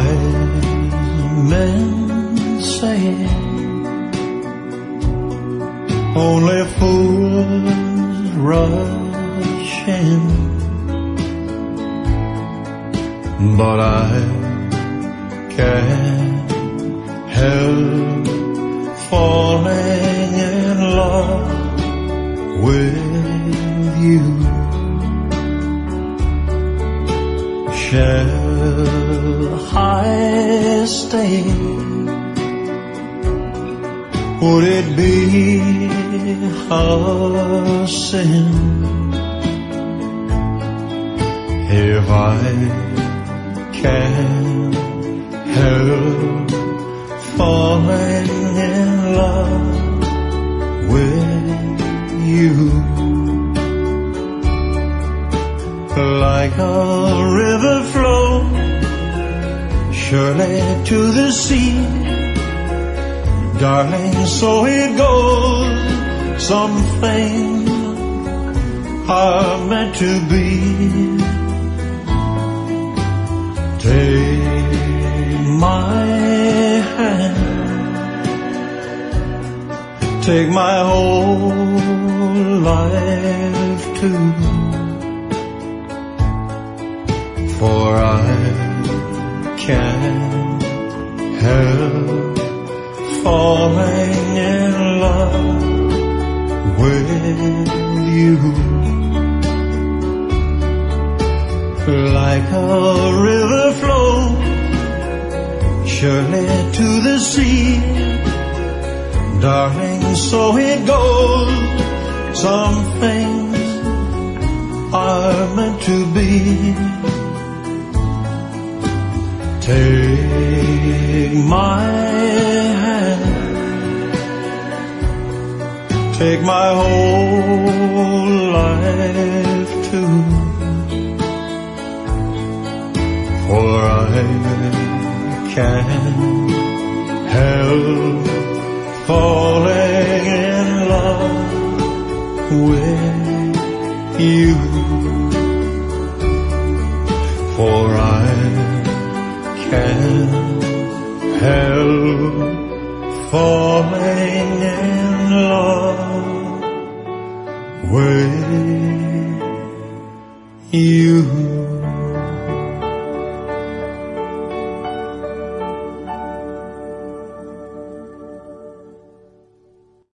wise men say only fools rush in, but I can't help falling in love with you. Shall I stay? Would it be a sin if I can't help falling in love with you? Like a river flows surely to the sea, darling, so it goes. Some things are meant to be. Take my hand, take my whole life too, for I can't help falling in love with you. Like a river flows surely to the sea, darling, so it goes. Some things are meant to be. Take my hand, take my whole life too, for I can't help falling in love with you.